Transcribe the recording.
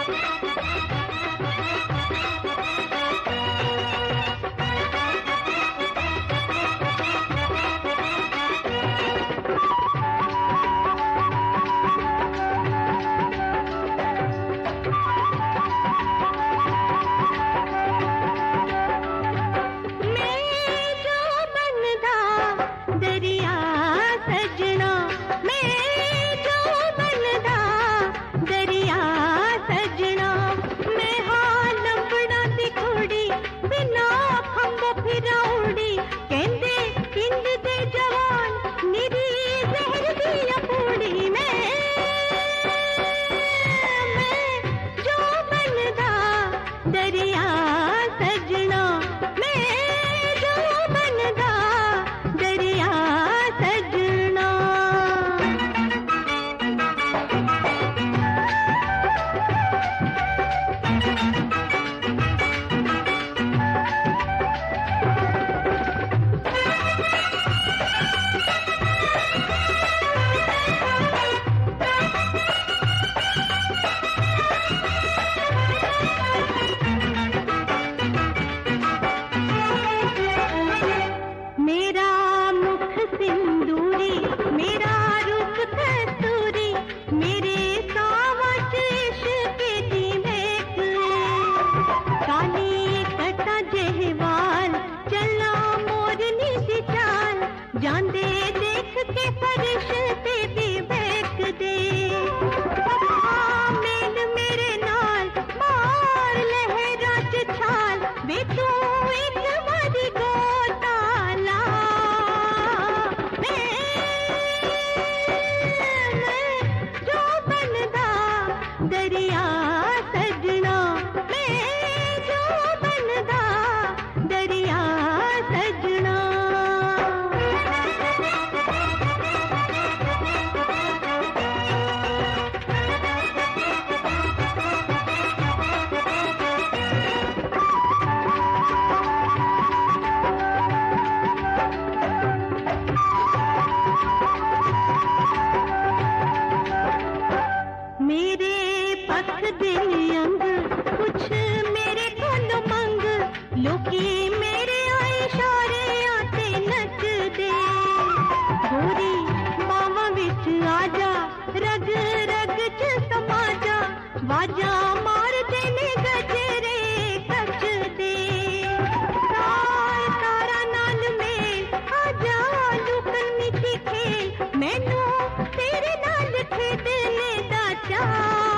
जांदे देख के फरिश्ते भी बहक दे। मेल मेरे नाल मार लहरा च छाल वे तू एक बारी गोता ला। मैं जो बनदा दरिया सजना, मैं जो बनदा दरिया सजना। मेरे पख दिल अंग कुछ मेरे कोल मंग, लोकी मेरे इशारे आते नच दे। गोरी बावां विच आजा, रग रग च समा जा, वाजा मारदे ने गजरे कच दे। तारा नाल मेल आजा लुकन मिठी खेल, मैनू तेरे नाल खेडने दा चाह।